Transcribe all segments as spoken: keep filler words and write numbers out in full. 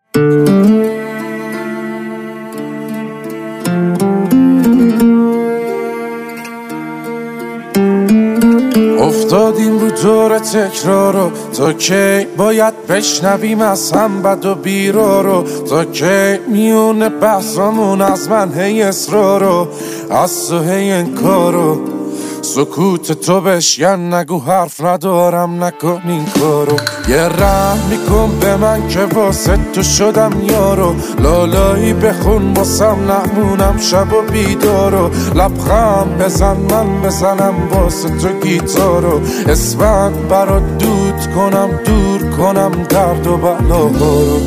افتادیم رو دور تکرارو، تا کی باید بشنویم از هم بد و بیرارو؟ تا کی میونه بحثامون از من هی اصرارو، از تو هی انکارو؟ سکوت تو بشکن، نگو حرف ندارم، نکن این کارو. یه رحم میکن به من که واسه تو شدم یارو، لالایی بخون واسم نمونم شب و بیدارو. لبخند بزن من بزنم واسه تو گیتارو، اسمت برات دود کنم دور کنم درد و بلاهارو.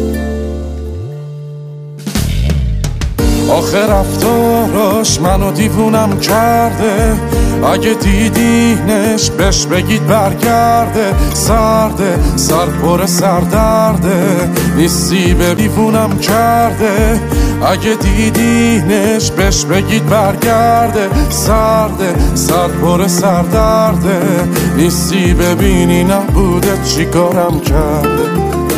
آخه رفتاراش منو دیوونم کرده، اگه دیدینش بهش بگید برگرده. سرده سر پر سردرده، نیستی به دیوونم کرده. اگه دیدینش بهش بگید برگرده. سرده سر پر سردرده، نیستی ببینی نبوده چی کارم کرده.